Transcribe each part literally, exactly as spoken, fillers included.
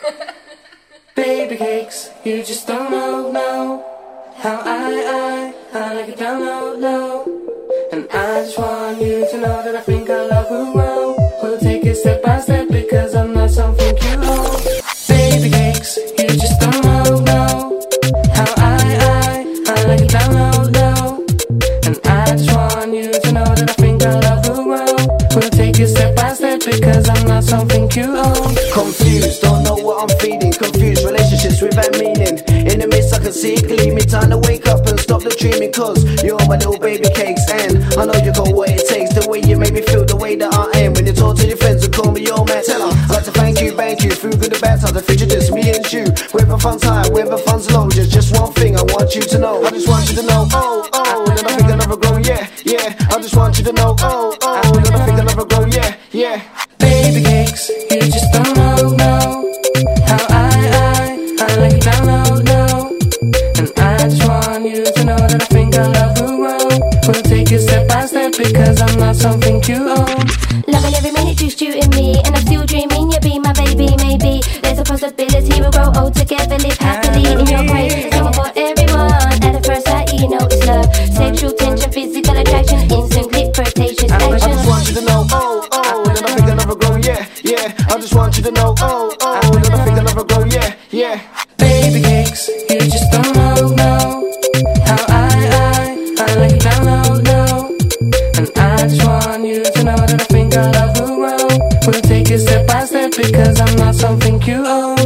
Baby cakes, you just don't know, know how I, I, I like it down low, low. And I just want you to know that I think I love you well. We'll take it step by step because I'm not something cute. Baby cakes, you just don't know, know how I, I, I like it down low, low. And I just want you to know that I think I love you well. We'll take it step by step because I'm not something cute. Confused, don't know what I'm feeding. Confused relationships without meaning. In the midst I can see it gleaming. Time to wake up and stop the dreaming, cause you're my little baby cakes. And I know you got what it takes. The way you make me feel, the way that I am. When you talk to your friends and call me your man, tell her I'd like to thank you, thank you. Through good and bad times, the future just me and you. Whether fun's high, whether fun's low, just just one thing I want you to know. I just want you to know, oh, oh, that I think I'll never grow, yeah, yeah. I just want you to know, oh, oh, that I think I'll never grow, yeah, yeah. Baby cakes, you just don't know, know how I, I, I like it down low, low. And I just want you to know that I think I love you well. We'll take it step by step because I'm not something cute. Loving every minute you shooting me, and I'm still dreaming you'll be my baby. Maybe there's a possibility we'll grow old together, live happily in your grace. There's someone for everyone. At the first sight, you know it's love. Sexual tension, physical attraction, instant click, flirtatious action. I just want you to know, oh, oh, that I think I'll never grow, yeah, yeah. I just want you to know, oh, oh, that I think I'll never grow, yeah, yeah. Baby cakes, you just don't know, know how I, I, I like it down low, low. And I just want you to know that I think I love you well. We'll take it step by step because I'm not something cute. Oh,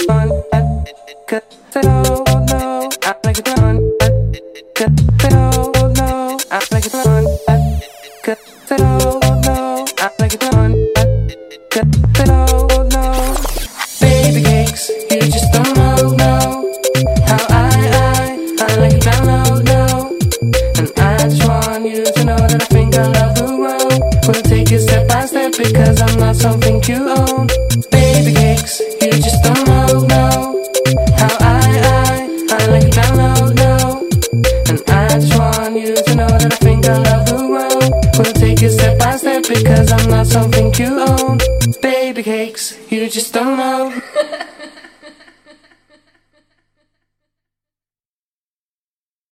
no, no, I like it down. No, no, I like it down. No, no, I like it down. No, no. Baby cakes, you just don't know, know how I, I, I like it down low, low. And I just want you to know that I think I love you well. We'll take it step by step because I'm not something cute. Oh, baby cakes, you just don't know, know how I, I, I like it down low, low. And I just want you to know that I think I love you well. We'll take it step by step because I'm not something cute. Oh, baby cakes, you just don't know.